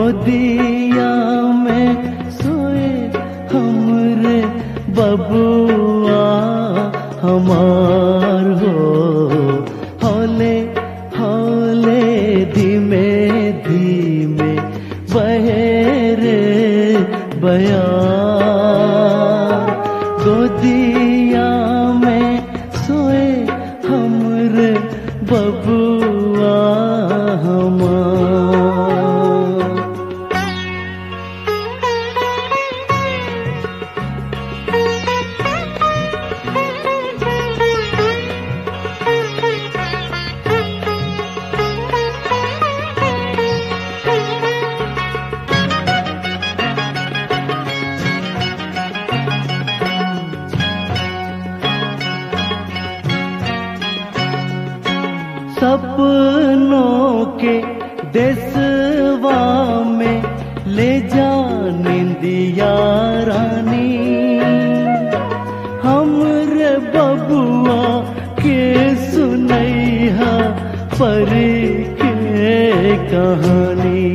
गोदिया में सोए हमरे बबुआ हमार हो। हौले हौले धीमे धीमे बहे रे बयार। गोदिया में सोए हमरे बबुआ हमार। सपनों के देसवा में ले जा निंदिया रानी। हमरे बबुआ के सुनैहा परी के कहानी।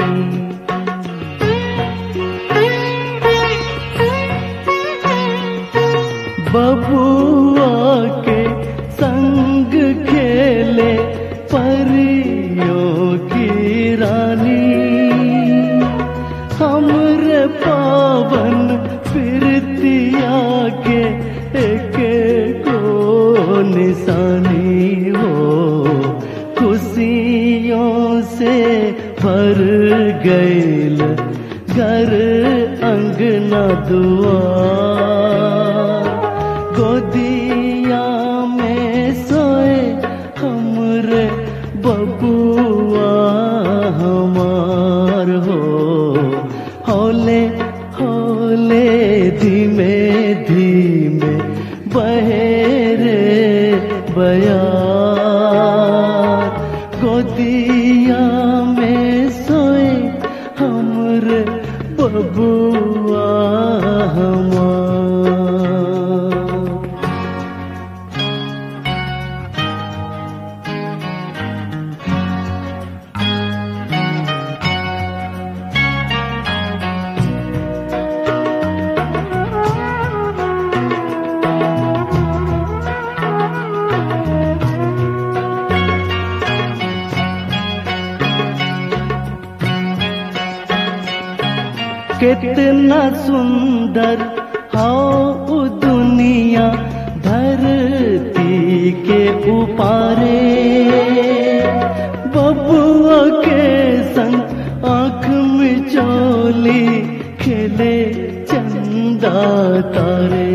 बबुआ के संग खेले परियों की रानी। हमरे पावन प्रीतिया के एक को निशानी हो। खुशियों से भर गईल घर अंगना दुआर। गोदिया में सोए हमरे बबुआ हमार हो। हौले हौले धीमे धीमे बहे रे बयार। गोदिया में सोए हमरे बबुआ हमार। कितना सुंदर हो दुनिया धरती के उपारे। बबुआ के संग आँख में चोली खेले चंदा तारे।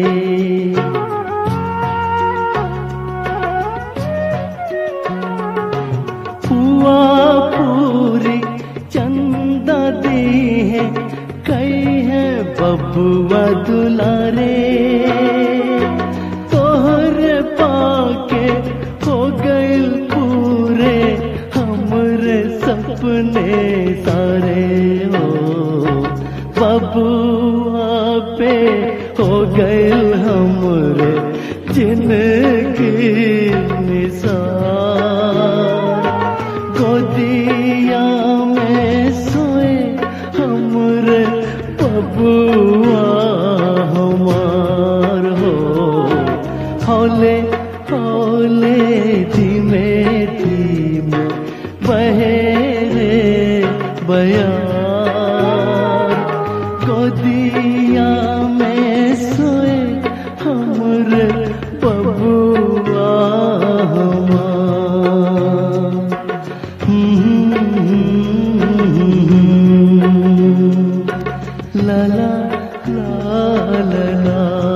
हुआ पूरी चंदा दी है कई है बबुआ दुलारे। तोहरे पाके हो गए पूरे हमरे सपने सारे हो। बबुआ पे हो गए हमरे जिंदगी निसार। गोदिया में सोए हमरे बबुआ हमार हो। हौले हौले धीमे धीमे बहे रे बयार। गोदिया में सोए हमरे बबुआ हमार। ला ला ला ला ला।